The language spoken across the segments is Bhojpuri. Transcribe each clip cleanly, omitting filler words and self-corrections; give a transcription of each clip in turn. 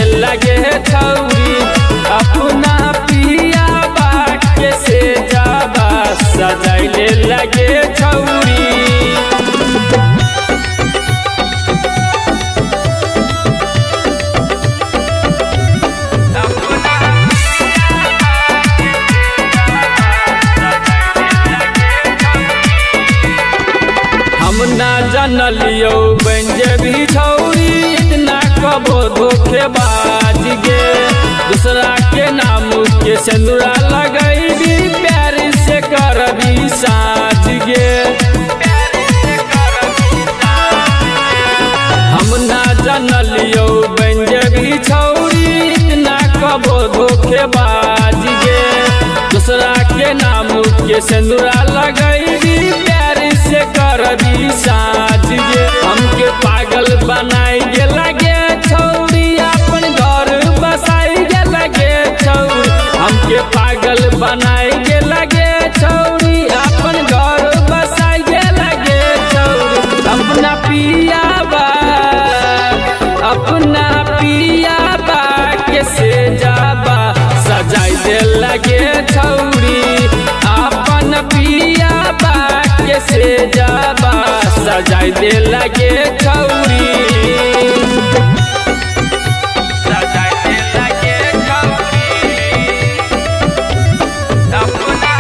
लगे छौरी अपना पिया के से जाबा सजाइले लगे छौरी। हम ना जानलियो बन जेबी छौरी इतना कबो धोखेबाज गे। दूसरा के नाम के सिंदूरा लगैबी प्यार से करबी साज गे। हम ना जानलियो बन जेबी छौरी इतना कबो धोखेबाज गे। दूसरा के नाम के सिंदूरा लगैबी प्यार से करबी साज गे। हमके पागल बनाई गे लगे छौरी अपन घर बसाई गे लगे छौरी। हमके पागल बनाई गे लगे छौरी अपन घर बसाई गे लगे छौरी। अपना पिया के से जाबा सजाई दे लगे छौरी। अपन पिया के से जाबा सजाई दे लगे छौरी। सजाई दे लगे छौरी अपना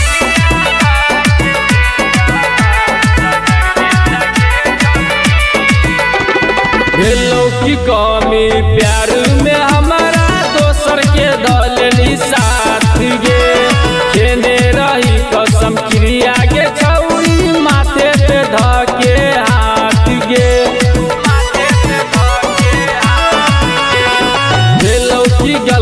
भेलो की कमी प्यार में हमारा दोसर के दलनी साथ गे। खेने रही कसम क्रिया गे छौरी माथे पे धके हाथ गे। भेलो की